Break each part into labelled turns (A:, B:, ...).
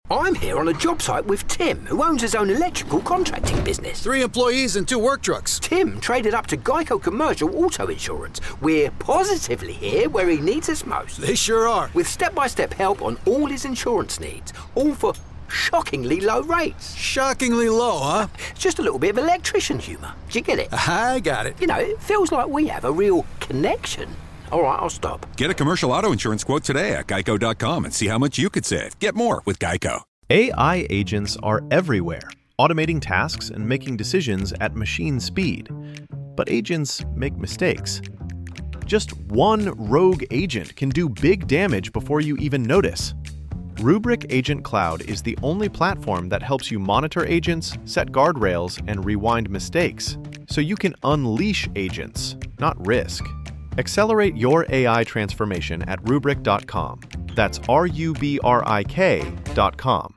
A: I'm here on a job site with Tim, who owns his own electrical contracting business.
B: 3 employees and 2 work trucks.
A: Tim traded up to Geico Commercial Auto Insurance. We're positively here where he needs us most.
B: They sure are.
A: With step-by-step help on all his insurance needs, all for shockingly low rates.
B: Shockingly low, huh?
A: It's just a little bit of electrician humour. Do you get it?
B: I got it.
A: You know, it feels like we have a real connection. All right, I'll stop.
C: Get a commercial auto insurance quote today at geico.com and see how much you could save. Get more with Geico.
D: AI agents are everywhere, automating tasks and making decisions at machine speed. But agents make mistakes. Just one rogue agent can do big damage before you even notice. Rubrik Agent Cloud is the only platform that helps you monitor agents, set guardrails, and rewind mistakes, so you can unleash agents, not risk. Accelerate your AI transformation at Rubrik.com. That's RUBRIK.com.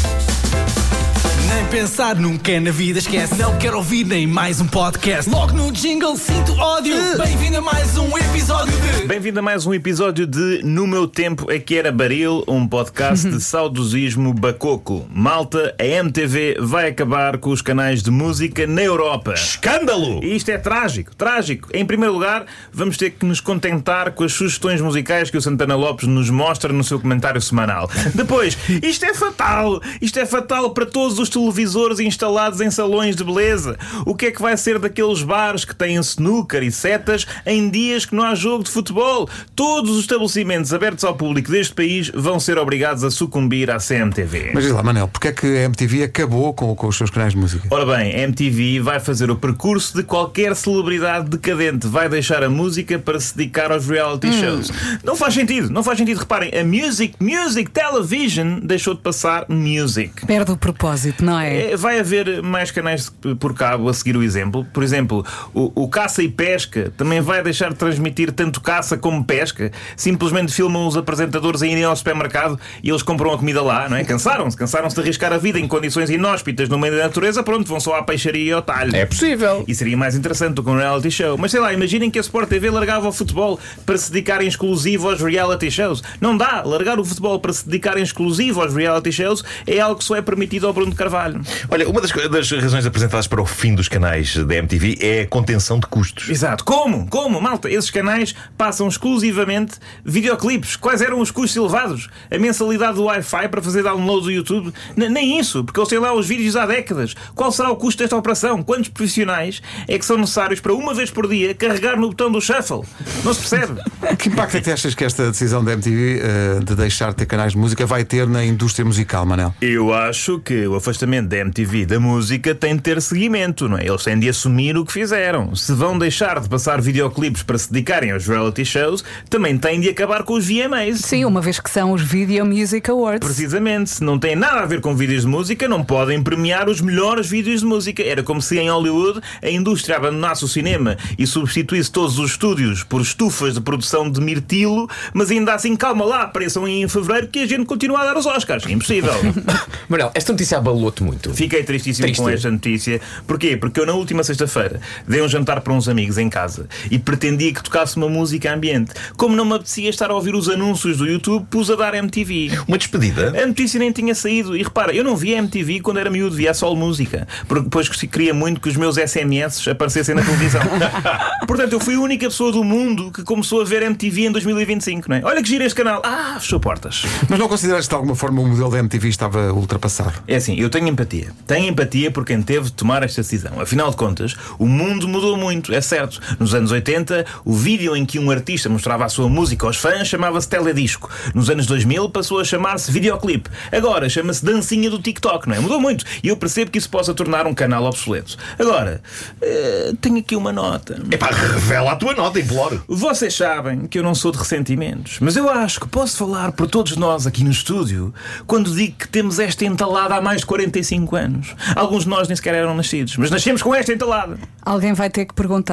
E: Nem pensar nunca na vida esquece. Não quero ouvir nem mais podcast. Logo no jingle sinto ódio. Bem-vindo a mais um episódio de...
F: Bem-vindo a mais um episódio de No Meu Tempo Aqui Era Baril, um podcast de saudosismo bacoco. Malta, a MTV vai acabar com os canais de música na Europa.
G: Escândalo!
F: E isto é trágico, trágico. Em primeiro lugar, vamos ter que nos contentar com as sugestões musicais que o Santana Lopes nos mostra no seu comentário semanal. Depois, isto é fatal para todos os televisores instalados em salões de beleza. O que é que vai ser daqueles bares que têm snooker e setas em dias que não há jogo de futebol? Todos os estabelecimentos abertos ao público deste país vão ser obrigados a sucumbir à CMTV.
G: Mas diz lá, Manel, porque é que a MTV acabou com os seus canais de música?
F: Ora bem, a MTV vai fazer o percurso de qualquer celebridade decadente. Vai deixar a música para se dedicar aos reality shows. Não faz sentido. Reparem, a Music Television deixou de passar Music.
H: Perde o propósito, não é?
F: Vai haver mais canais por cabo a seguir o exemplo. Por exemplo, o Caça e Pesca também vai deixar de transmitir tanto caça como pesca. Simplesmente filmam os apresentadores a irem ao supermercado e eles compram a comida lá, não é? Cansaram-se de arriscar a vida em condições inóspitas no meio da natureza. Pronto, vão só à peixaria e ao talho.
G: É possível.
F: E seria mais interessante do que um reality show. Mas sei lá, imaginem que a Sport TV largava o futebol para se dedicar em exclusivo aos reality shows. Não dá. Largar o futebol para se dedicar em exclusivo aos reality shows é algo que só é permitido ao Bruno Carvalho.
G: Olha, uma das razões apresentadas para o fim dos canais da MTV é a contenção de custos.
F: Exato. Como, malta? Esses canais passam exclusivamente videoclipes. Quais eram os custos elevados? A mensalidade do Wi-Fi para fazer download do YouTube? Nem isso, porque eles têm lá os vídeos há décadas. Qual será o custo desta operação? Quantos profissionais é que são necessários para uma vez por dia carregar no botão do shuffle? Não se percebe.
G: Que impacto é que achas que esta decisão da MTV de deixar de ter canais de música vai ter na indústria musical, Manel?
F: Eu acho que o afastamento da MTV da música tem de ter seguimento, não é? Eles têm de assumir o que fizeram. Se vão deixar de passar videoclipes para se dedicarem aos reality shows, também têm de acabar com os VMAs.
H: Sim, uma vez que são os Video Music Awards.
F: Precisamente, se não tem nada a ver com vídeos de música, não podem premiar os melhores vídeos de música. Era como se em Hollywood a indústria abandonasse o cinema e substituísse todos os estúdios por estufas de produção de mirtilo, mas ainda assim, calma lá, apareçam em fevereiro que a gente continua a dar os Oscars. Impossível.
I: Manel, esta notícia abalou-te muito.
F: Fiquei tristíssimo com esta notícia. Porquê? Porque eu na última sexta-feira dei um jantar para uns amigos em casa e pretendia que tocasse uma música ambiente. Como não me apetecia estar a ouvir os anúncios do YouTube, pus a dar MTV.
G: Uma despedida?
F: A notícia nem tinha saído. E repara, eu não via MTV quando era miúdo, via só música. Porque depois queria muito que os meus SMS aparecessem na televisão. Portanto, eu fui a única pessoa do mundo que começou a ver MTV em 2025, não é? Olha que gira este canal. Fechou portas.
G: Mas não consideraste que de alguma forma o modelo da MTV estava ultrapassado?
F: É assim, eu tenho empatia. Tenho empatia por quem teve de tomar esta decisão. Afinal de contas, o mundo mudou muito, é certo. Nos anos 80, o vídeo em que um artista mostrava a sua música aos fãs chamava-se teledisco. Nos anos 2000 passou a chamar-se videoclipe. Agora chama-se dancinha do TikTok, não é? Mudou muito. E eu percebo que isso possa tornar um canal obsoleto. Agora, tenho aqui uma nota.
G: Epá, revela a tua nota, imploro.
F: Vocês sabem que eu não sou de ressentimentos, mas eu acho que posso falar por todos nós aqui no estúdio quando digo que temos esta entalada há mais de 45 anos. Alguns de nós nem sequer eram nascidos, mas nascemos com esta entalada.
H: Alguém vai ter que perguntar: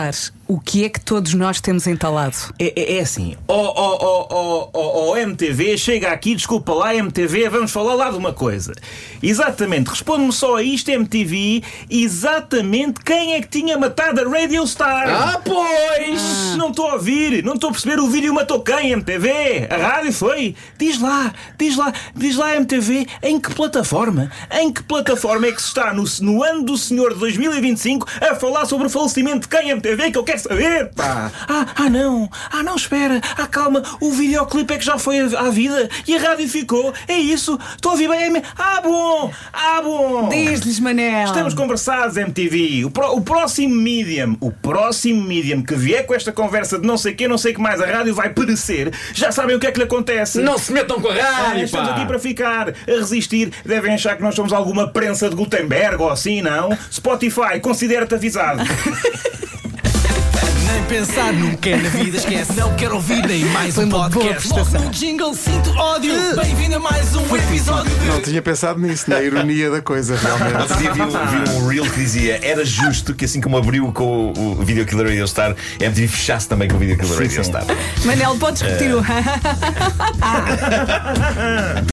H: O que é que todos nós temos entalado?
F: É assim, MTV, chega aqui, desculpa lá, MTV, vamos falar lá de uma coisa. Exatamente, responde-me só a isto, MTV, exatamente quem é que tinha matado a Radio Star?
I: Pois!
F: Não estou a ouvir, não estou a perceber, o vídeo matou quem, MTV? A rádio foi? Diz lá, MTV, em que plataforma? Em que plataforma é que se está no ano do Senhor de 2025 a falar sobre o falecimento de quem, MTV, que eu quero saber, pá! Não, espera, calma, o videoclipe é que já foi à vida e a rádio ficou, é isso, estou a ouvir bem, bom!
H: Diz-lhes, Manel.
F: Estamos conversados, MTV. O próximo medium que vier com esta conversa de não sei que mais, a rádio vai perecer. Já sabem o que é que lhe acontece.
I: Não se metam com a rádio,
F: estamos aqui para ficar, a resistir. Devem achar que nós somos alguma prensa de Gutenberg ou assim, não? Spotify, considera-te avisado.
E: Nem pensar, nunca na vida esquece. Não quero ouvir nem mais um podcast. Logo no jingle sinto ódio. Bem-vindo a mais um episódio de...
G: Não tinha pensado nisso, na ironia da coisa, realmente.
J: Outro dia vi um reel que dizia: era justo que assim como abriu com o Video Killer Radio Star, a MTV fechasse também com o Video Killer Radio Star.
H: Manel, podes repetir o...